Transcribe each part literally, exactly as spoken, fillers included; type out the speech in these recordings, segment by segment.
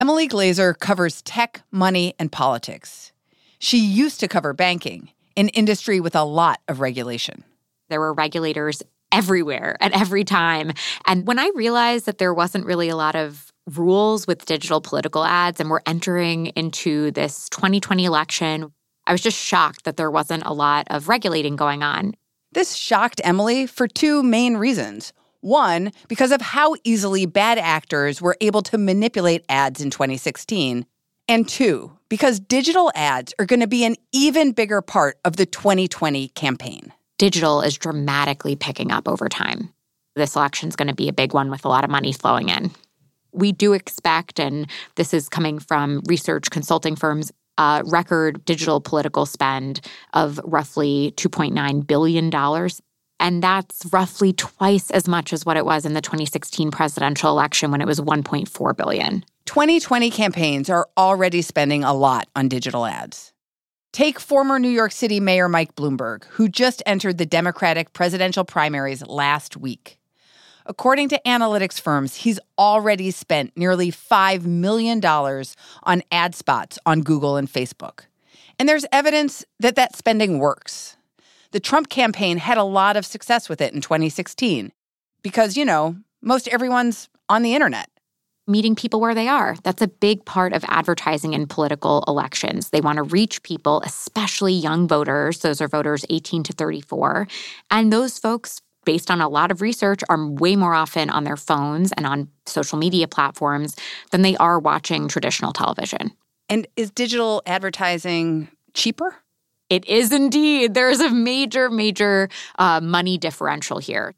Emily Glazer covers tech, money, and politics. She used to cover banking, an industry with a lot of regulation. There were regulators everywhere at every time. And when I realized that there wasn't really a lot of rules with digital political ads and we're entering into this twenty twenty election, I was just shocked that there wasn't a lot of regulating going on. This shocked Emily for two main reasons. One, because of how easily bad actors were able to manipulate ads in twenty sixteen. And two, because digital ads are going to be an even bigger part of the twenty twenty campaign. Digital is dramatically picking up over time. This election's going to be a big one with a lot of money flowing in. We do expect, and this is coming from research consulting firms, a record digital political spend of roughly two point nine billion dollars. And that's roughly twice as much as what it was in the twenty sixteen presidential election when it was one point four billion dollars. twenty twenty campaigns are already spending a lot on digital ads. Take former New York City Mayor Mike Bloomberg, who just entered the Democratic presidential primaries last week. According to analytics firms, he's already spent nearly five million dollars on ad spots on Google and Facebook. And there's evidence that that spending works. The Trump campaign had a lot of success with it in twenty sixteen because, you know, most everyone's on the internet. Meeting people where they are. That's a big part of advertising in political elections. They want to reach people, especially young voters. Those are voters eighteen to thirty-four. And those folks, based on a lot of research, are way more often on their phones and on social media platforms than they are watching traditional television. And is digital advertising cheaper? It is indeed. There is a major, major uh, money differential here.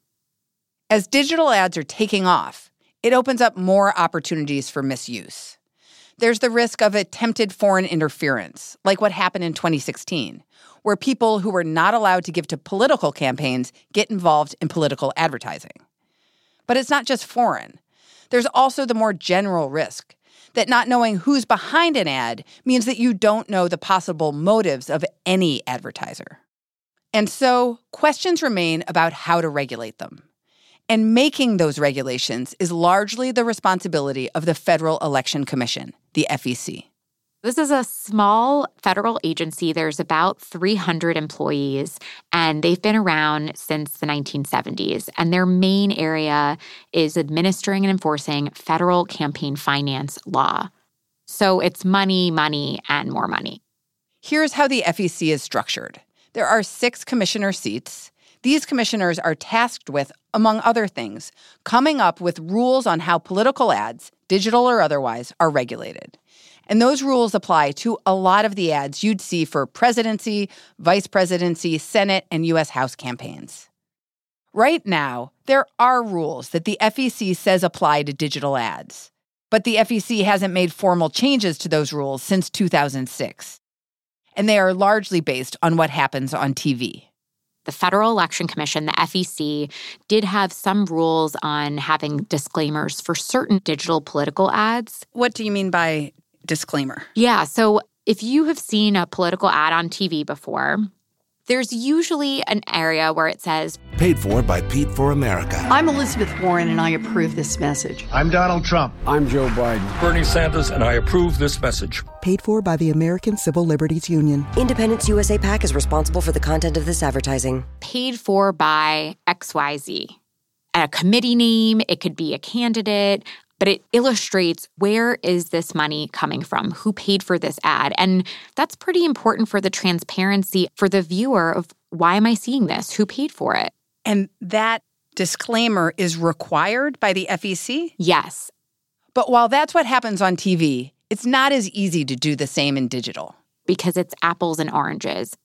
As digital ads are taking off, it opens up more opportunities for misuse. There's the risk of attempted foreign interference, like what happened in twenty sixteen, where people who were not allowed to give to political campaigns get involved in political advertising. But it's not just foreign. There's also the more general risk that not knowing who's behind an ad means that you don't know the possible motives of any advertiser. And so questions remain about how to regulate them. And making those regulations is largely the responsibility of the Federal Election Commission, the F E C. This is a small federal agency. There's about three hundred employees, and they've been around since the nineteen seventies. And their main area is administering and enforcing federal campaign finance law. So it's money, money, and more money. Here's how the F E C is structured. There are six commissioner seats. These commissioners are tasked with, among other things, coming up with rules on how political ads, digital or otherwise, are regulated. And those rules apply to a lot of the ads you'd see for presidency, vice presidency, Senate, and U S House campaigns. Right now, there are rules that the F E C says apply to digital ads. But the F E C hasn't made formal changes to those rules since two thousand six. And they are largely based on what happens on T V. The Federal Election Commission, the F E C, did have some rules on having disclaimers for certain digital political ads. What do you mean by disclaimer? Yeah, so if you have seen a political ad on T V before, there's usually an area where it says, "Paid for by Pete for America." I'm Elizabeth Warren, and I approve this message. I'm Donald Trump. I'm Joe Biden. Bernie Sanders, and I approve this message. Paid for by the American Civil Liberties Union. Independence U S A PAC is responsible for the content of this advertising. Paid for by X Y Z. A committee name, it could be a candidate, but it illustrates where is this money coming from, who paid for this ad. And that's pretty important for the transparency for the viewer of why am I seeing this, who paid for it. And that disclaimer is required by the F E C? Yes. But while that's what happens on T V, it's not as easy to do the same in digital. Because it's apples and oranges.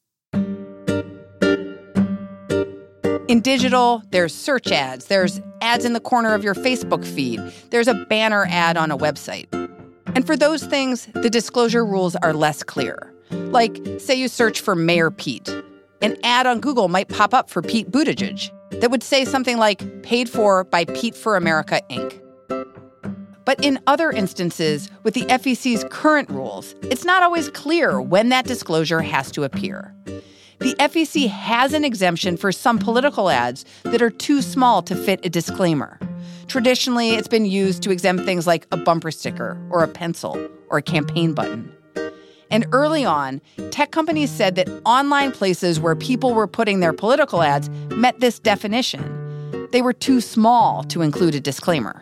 In digital, there's search ads, there's ads in the corner of your Facebook feed, there's a banner ad on a website. And for those things, the disclosure rules are less clear. Like, say you search for Mayor Pete. An ad on Google might pop up for Pete Buttigieg that would say something like, paid for by Pete for America, Incorporated. But in other instances, with the F E C's current rules, it's not always clear when that disclosure has to appear. The F E C has an exemption for some political ads that are too small to fit a disclaimer. Traditionally, it's been used to exempt things like a bumper sticker or a pencil or a campaign button. And early on, tech companies said that online places where people were putting their political ads met this definition. They were too small to include a disclaimer.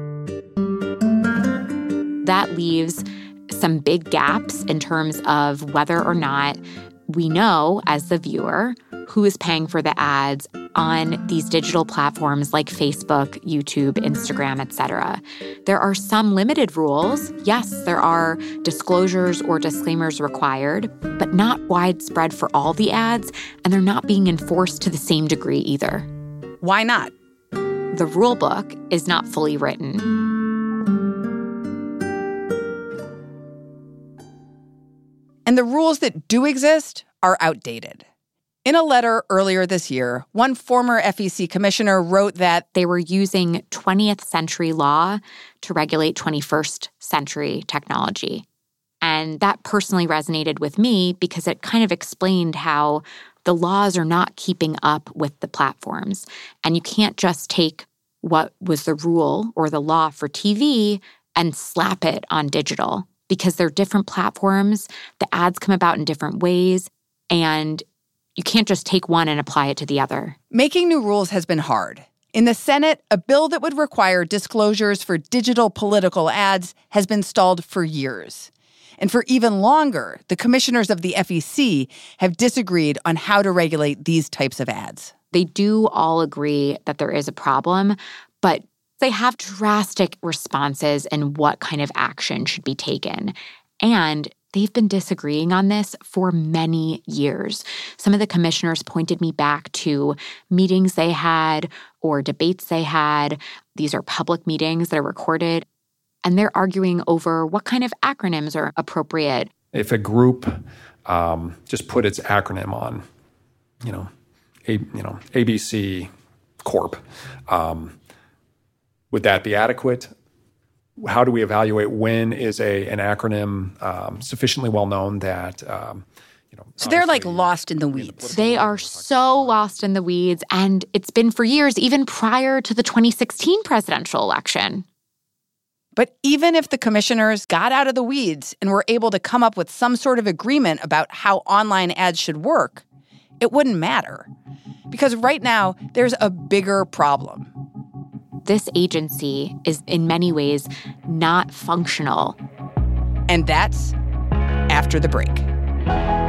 That leaves some big gaps in terms of whether or not we know, as the viewer, who is paying for the ads on these digital platforms like Facebook, YouTube, Instagram, et cetera. There are some limited rules. Yes, there are disclosures or disclaimers required, but not widespread for all the ads, and they're not being enforced to the same degree either. Why not? The rule book is not fully written. And the rules that do exist are outdated. In a letter earlier this year, one former F E C commissioner wrote that they were using twentieth century law to regulate twenty-first century technology. And that personally resonated with me because it kind of explained how the laws are not keeping up with the platforms. And you can't just take what was the rule or the law for T V and slap it on digital, because they're different platforms, the ads come about in different ways, and you can't just take one and apply it to the other. Making new rules has been hard. In the Senate, a bill that would require disclosures for digital political ads has been stalled for years. And for even longer, the commissioners of the F E C have disagreed on how to regulate these types of ads. They do all agree that there is a problem, but they have drastic responses in what kind of action should be taken. And they've been disagreeing on this for many years. Some of the commissioners pointed me back to meetings they had or debates they had. These are public meetings that are recorded, and they're arguing over what kind of acronyms are appropriate. If a group um, just put its acronym on, you know, a, you know, A B C Corp, um, would that be adequate? How do we evaluate when is a an acronym um, sufficiently well known that um, you know? So they're like lost in the weeds. They are so lost in the weeds, and it's been for years, even prior to the twenty sixteen presidential election. But even if the commissioners got out of the weeds and were able to come up with some sort of agreement about how online ads should work, it wouldn't matter. Because right now, there's a bigger problem. This agency is in many ways not functional. And that's after the break.